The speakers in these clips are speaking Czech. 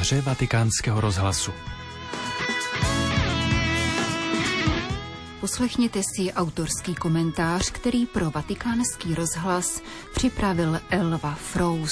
komentáře Vatikánského rozhlasu. Poslechněte si autorský komentář, který pro Vatikánský rozhlas připravil Elva Frous.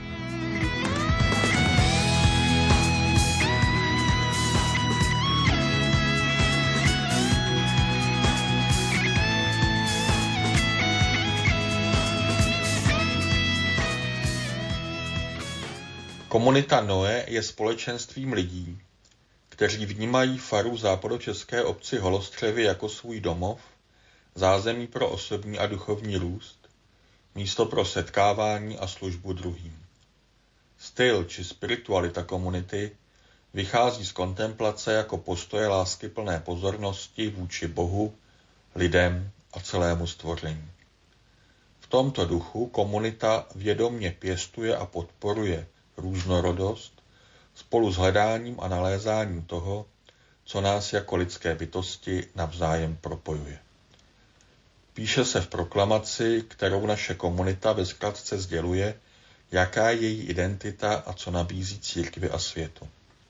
Komunita Noé je společenstvím lidí, kteří vnímají faru západočeské obci Holostřevy jako svůj domov, zázemí pro osobní a duchovní růst, místo pro setkávání a službu druhým. Styl či spiritualita komunity vychází z kontemplace jako postoje láskyplné pozornosti vůči Bohu, lidem a celému stvoření. V tomto duchu komunita vědomě pěstuje a podporuje různorodost spolu s hledáním a nalézáním toho, co nás jako lidské bytosti navzájem propojuje. Píše se v proklamaci, kterou naše komunita ve zkratce sděluje, jaká je její identita a co nabízí církvi a světu.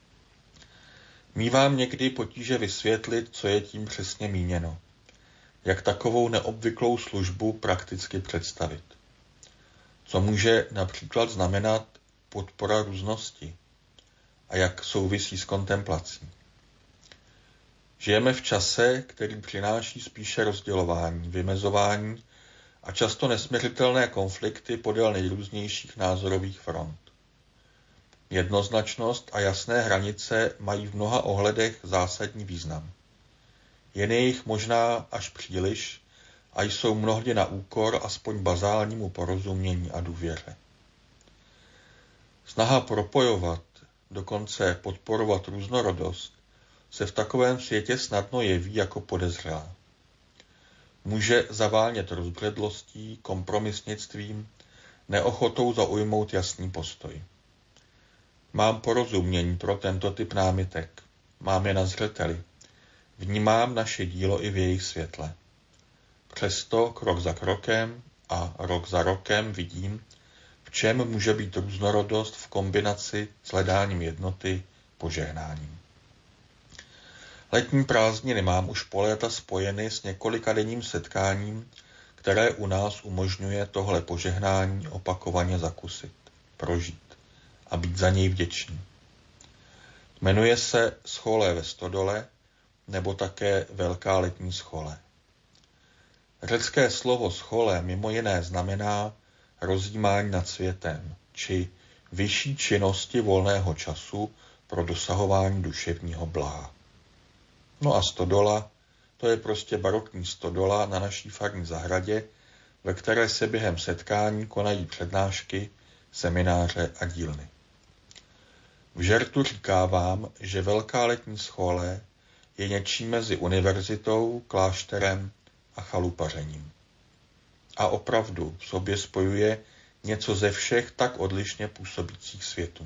Mívám někdy potíže vysvětlit, co je tím přesně míněno, jak takovou neobvyklou službu prakticky představit. Co může například znamenat podpora různosti a jak souvisí s kontemplací. Žijeme v čase, který přináší spíše rozdělování, vymezování a často nesmiřitelné konflikty podél nejrůznějších názorových front. Jednoznačnost a jasné hranice mají v mnoha ohledech zásadní význam. Jen je jich možná až příliš a jsou mnohdy na úkor aspoň bazálnímu porozumění a důvěře. Snaha propojovat, dokonce podporovat různorodost, se v takovém světě snadno jeví jako podezřelá. Může zavánět rozbředlostí, kompromisnictvím, neochotou zaujmout jasný postoj. Mám porozumění pro tento typ námitek, mám je na zřeteli, vnímám naše dílo i v jejich světle. Přesto krok za krokem a rok za rokem vidím, v čem může být různorodost v kombinaci s hledáním jednoty požehnáním. Letní prázdniny mám už po léta spojeny s několikadenním setkáním, které u nás umožňuje tohle požehnání opakovaně zakusit, prožít a být za něj vděčný. Jmenuje se Schole ve Stodole nebo také Velká letní schole. Řecké slovo schole mimo jiné znamená rozjímání nad světem, či vyšší činnosti volného času pro dosahování duševního blaha. No a stodola, to je prostě barokní stodola na naší farní zahradě, ve které se během setkání konají přednášky, semináře a dílny. V žertu říkávám, že Velká letní schole je něčím mezi univerzitou, klášterem a chalupařením. A opravdu v sobě spojuje něco ze všech tak odlišně působících světů.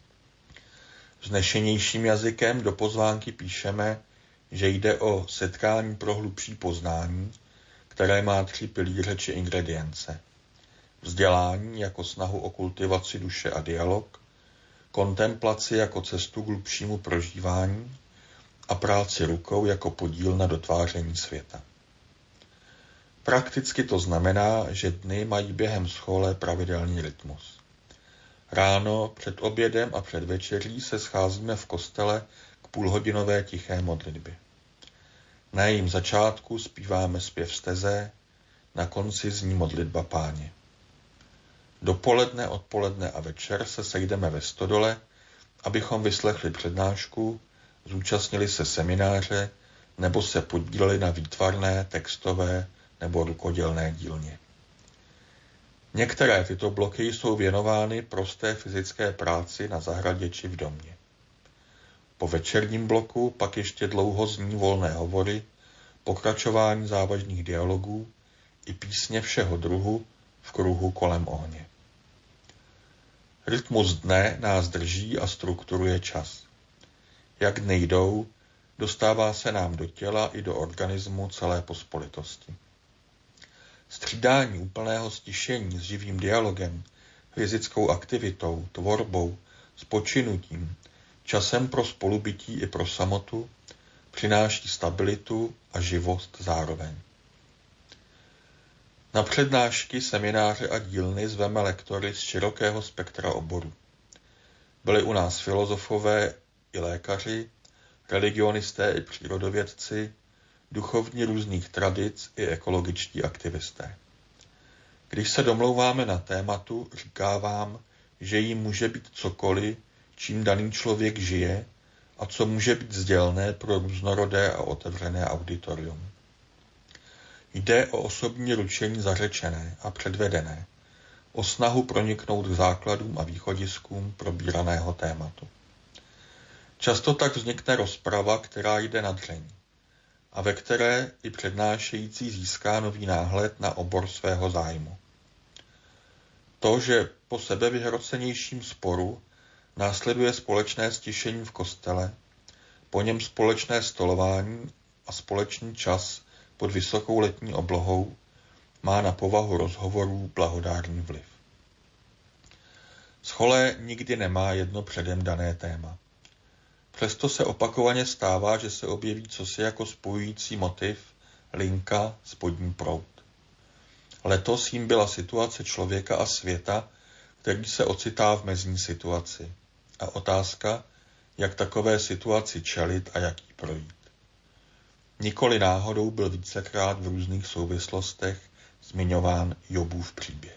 Vznešenějším jazykem do pozvánky píšeme, že jde o setkání pro hlubší poznání, které má 3 pilíře či ingredience. Vzdělání jako snahu o kultivaci duše a dialog, kontemplaci jako cestu k hlubšímu prožívání a práci rukou jako podíl na dotváření světa. Prakticky to znamená, že dny mají během schole pravidelný rytmus. Ráno, před obědem a před večeří se scházíme v kostele k půlhodinové tiché modlitbě. Na jejím začátku zpíváme zpěv steze, na konci zní modlitba Páně. Dopoledne, odpoledne a večer se sejdeme ve stodole, abychom vyslechli přednášku, zúčastnili se semináře nebo se podíleli na výtvarné, textové nebo rukodělné dílně. Některé tyto bloky jsou věnovány prosté fyzické práci na zahradě či v domě. Po večerním bloku pak ještě dlouho zní volné hovory, pokračování závažných dialogů i písně všeho druhu v kruhu kolem ohně. Rytmus dne nás drží a strukturuje čas. Jak dny jdou, dostává se nám do těla i do organismu celé pospolitosti. Střídání úplného stišení s živým dialogem, fyzickou aktivitou, tvorbou, spočinutím časem pro spolubytí i pro samotu, přináší stabilitu a živost zároveň. Na přednášky, semináře a dílny zveme lektory z širokého spektra oborů. Byli u nás filozofové i lékaři, religionisté i přírodovědci, duchovní různých tradic i ekologičtí aktivisté. Když se domlouváme na tématu, říkávám, že jim může být cokoliv, čím daný člověk žije a co může být sdělné pro různorodé a otevřené auditorium. Jde o osobní ručení zařečené a předvedené, o snahu proniknout k základům a východiskům probíraného tématu. Často tak vznikne rozprava, která jde na dřeň, a ve které i přednášející získá nový náhled na obor svého zájmu. To, že po sebevyhrocenějším sporu následuje společné stišení v kostele, po něm společné stolování a společný čas pod vysokou letní oblohou, má na povahu rozhovorů blahodárný vliv. Scholé nikdy nemá jedno předem dané téma. Přesto se opakovaně stává, že se objeví cosi jako spojující motiv, linka, spodní proud. Letos jim byla situace člověka a světa, který se ocitá v mezní situaci. A otázka, jak takové situaci čelit a jak jí projít. Nikoli náhodou byl vícekrát v různých souvislostech zmiňován Jobův příběh.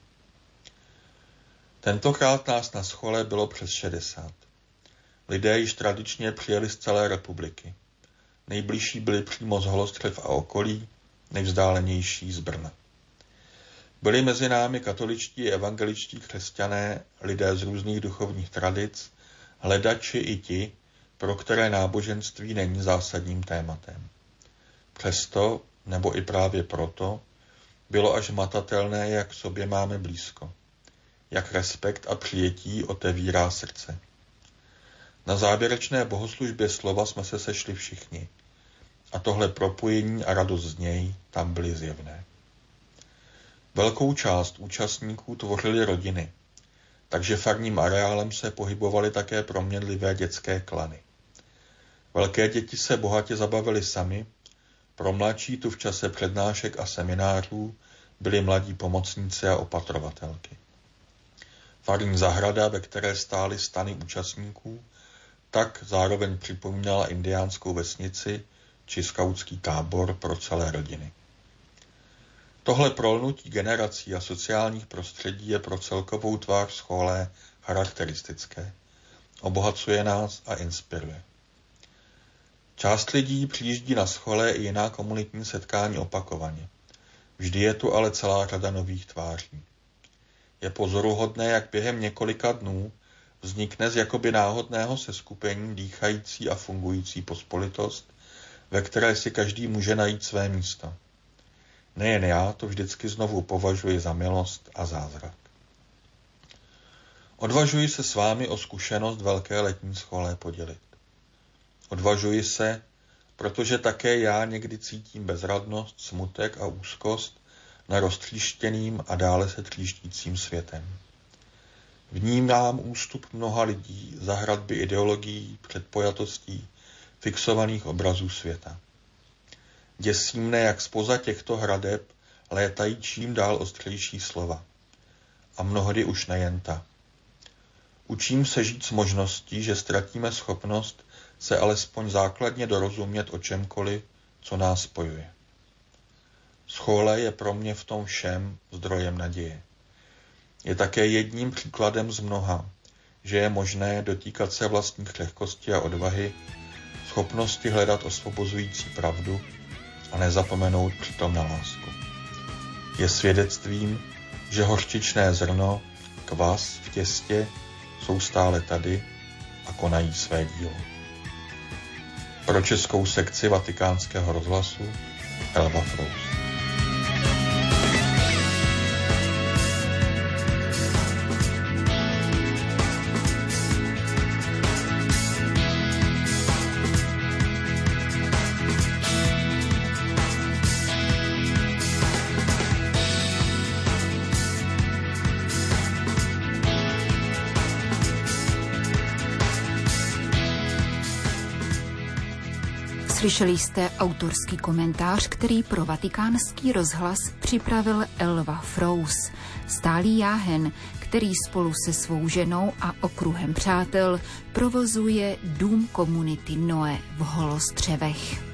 Tentokrát nás na schole bylo přes 60. Lidé již tradičně přijeli z celé republiky. Nejbližší byli přímo z Holostřev a okolí, nejvzdálenější z Brna. Byli mezi námi katoličtí i evangeličtí křesťané, lidé z různých duchovních tradic, hledači i ti, pro které náboženství není zásadním tématem. Přesto, nebo i právě proto, bylo až matatelné, jak k sobě máme blízko, jak respekt a přijetí otevírá srdce. Na závěrečné bohoslužbě slova jsme se sešli všichni a tohle propojení a radost z něj tam byly zjevné. Velkou část účastníků tvořily rodiny, takže farním areálem se pohybovaly také proměnlivé dětské klany. Velké děti se bohatě zabavily sami, pro mladší tu v čase přednášek a seminářů byli mladí pomocníci a opatrovatelky. Farní zahrada, ve které stály stany účastníků, tak zároveň připomínala indiánskou vesnici či skautský tábor pro celé rodiny. Tohle prolnutí generací a sociálních prostředí je pro celkovou tvář schole charakteristické. Obohacuje nás a inspiruje. Část lidí přijíždí na schole i jiná komunitní setkání opakovaně. Vždy je tu ale celá řada nových tváří. Je pozoruhodné, jak během několika dnů vznikne z jakoby náhodného seskupení dýchající a fungující pospolitost, ve které si každý může najít své místo. Nejen já to vždycky znovu považuji za milost a zázrak. Odvažuji se s vámi o zkušenost velké letní schole podělit. Odvažuji se, protože také já někdy cítím bezradnost, smutek a úzkost na roztříštěným a dále se tříštícím světem. Vnímám ústup mnoha lidí za hradby ideologií, předpojatostí, fixovaných obrazů světa. Děsí mne, jak zpoza těchto hradeb létají čím dál ostřejší slova. A mnohdy už nejen ta. Učím se žít s možností, že ztratíme schopnost se alespoň základně dorozumět o čemkoliv, co nás spojuje. Schole je pro mě v tom všem zdrojem naděje. Je také jedním příkladem z mnoha, že je možné dotýkat se vlastní křehkosti a odvahy, schopnosti hledat osvobozující pravdu a nezapomenout přitom na lásku. Je svědectvím, že hořčičné zrno, kvas v těstě jsou stále tady a konají své dílo. Pro českou sekci Vatikánského rozhlasu Elva Frous. Slyšeli jste autorský komentář, který pro Vatikánský rozhlas připravil Elva Frous, stálý jáhen, který spolu se svou ženou a okruhem přátel provozuje Dům komunity Noé v Holostřevech.